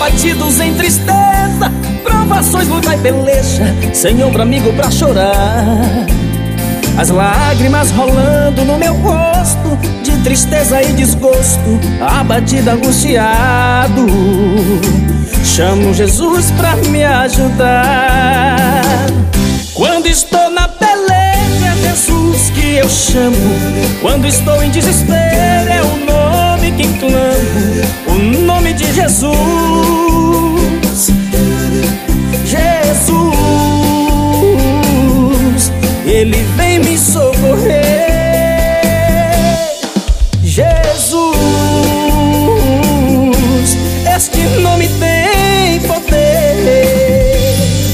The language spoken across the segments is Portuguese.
abatidos em tristeza, provações, luta e peleja, sem ombro amigo pra chorar. As lágrimas rolando no meu rosto, de tristeza e desgosto, abatido, angustiado, chamo Jesus pra me ajudar. Quando estou na peleja, é Jesus que eu chamo. Quando estou em desespero, é o nome que clamo, o nome de Jesus. Jesus, Ele vem me socorrer. Jesus, este nome tem poder.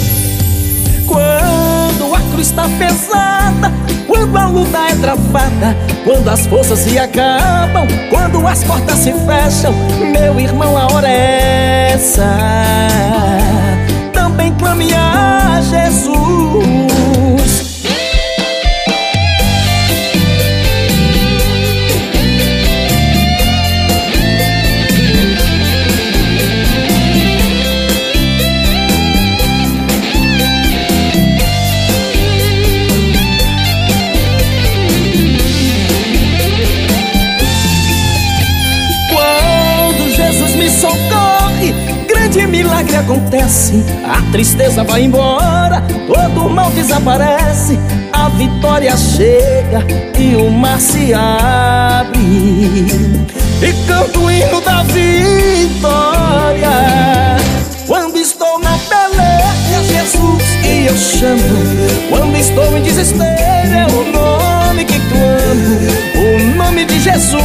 Quando a cruz está pesada, quando a luta é travada, quando as forças se acabam, quando as portas se fecham, meu irmão, a hora é essa. Também clame a Jesus. Socorre, grande milagre acontece, a tristeza vai embora, todo mal desaparece, a vitória chega e o mar se abre, e canto o hino da vitória. Quando estou na peleja, Jesus que eu chamo. Quando estou em desespero, é o nome que clamo, o nome de Jesus.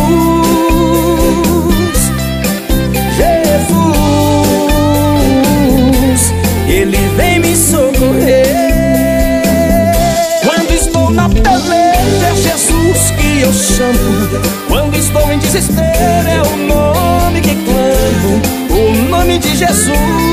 Jesus, Ele vem me socorrer. Quando estou na peleja, é Jesus que eu chamo. Quando estou em desespero, é o nome que clamo, o nome de Jesus.